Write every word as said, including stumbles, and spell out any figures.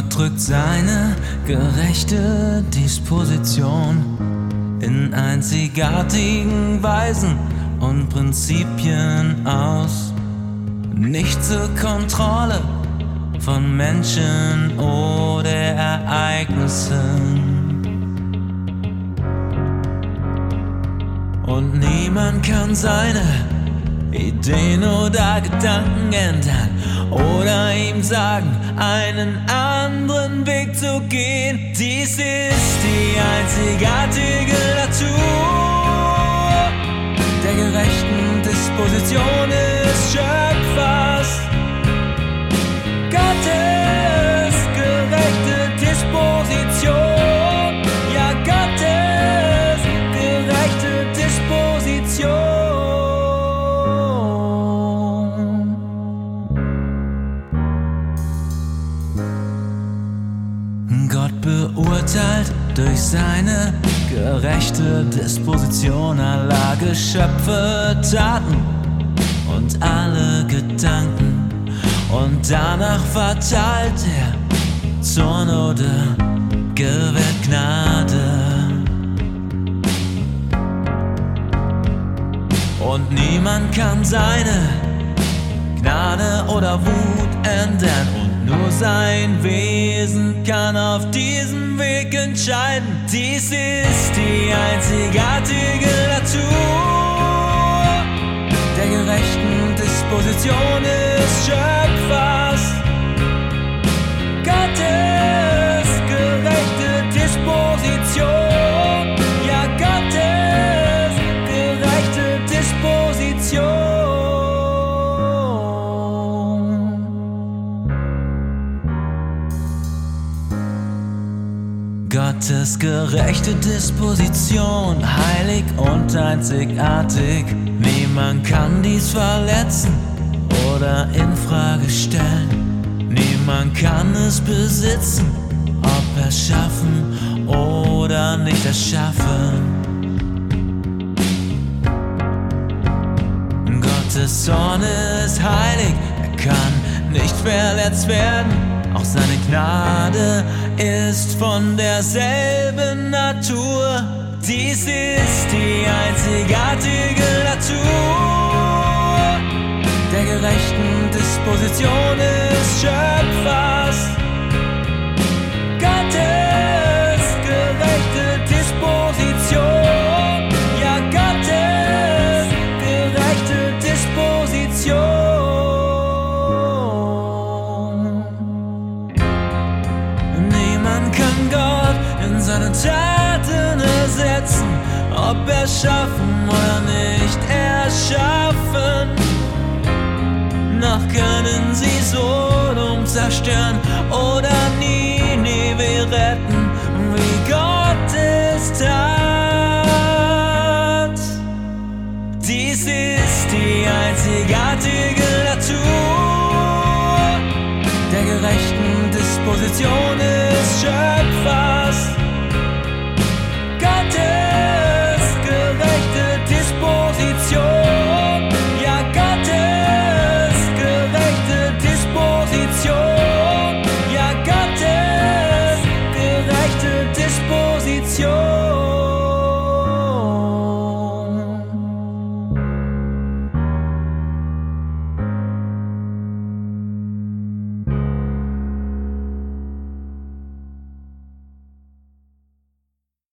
Gott drückt seine gerechte Disposition in einzigartigen Weisen und Prinzipien aus. Nicht zur Kontrolle von Menschen oder Ereignissen. Und niemand kann seine Ideen oder Gedanken ändern oder ihm sagen, einen anderen Weg zu gehen. Dies ist die einzigartige Natur der gerechten Disposition des Schöpfers. Gottes gerechte Disposition, ja, Gottes gerechte Disposition. Gott beurteilt durch seine gerechte Disposition aller Geschöpfe, Taten und alle Gedanken. Und danach verteilt er Zorn oder gewährt Gnade. Und niemand kann seine Gnade oder Wut ändern. Und nur sein Wesen kann auf diesem Weg entscheiden. Dies ist die einzigartige Natur der gerechten Disposition des Schöpfers. Gottes gerechte Disposition, ja, Gottes gerechte Disposition. Gottes gerechte Disposition, heilig und einzigartig. Niemand kann dies verletzen oder in Frage stellen. Niemand kann es besitzen, ob erschaffen oder nicht erschaffen. Gottes Zorn ist heilig, er kann nicht verletzt werden. Auch seine Gnade ist von derselben Natur. Dies ist die einzigartige Natur der gerechten Disposition des Schöpfers. Gottes gerechte Disposition, ja, Gottes gerechte Disposition. Niemand kann Gott in seinen Taten ersetzen, ob erschaffen oder nicht erschaffen. Noch können sie Sodom zerstören oder Ninive retten, wie Gott es tat. Dies ist die einzigartige Natur der gerechten Disposition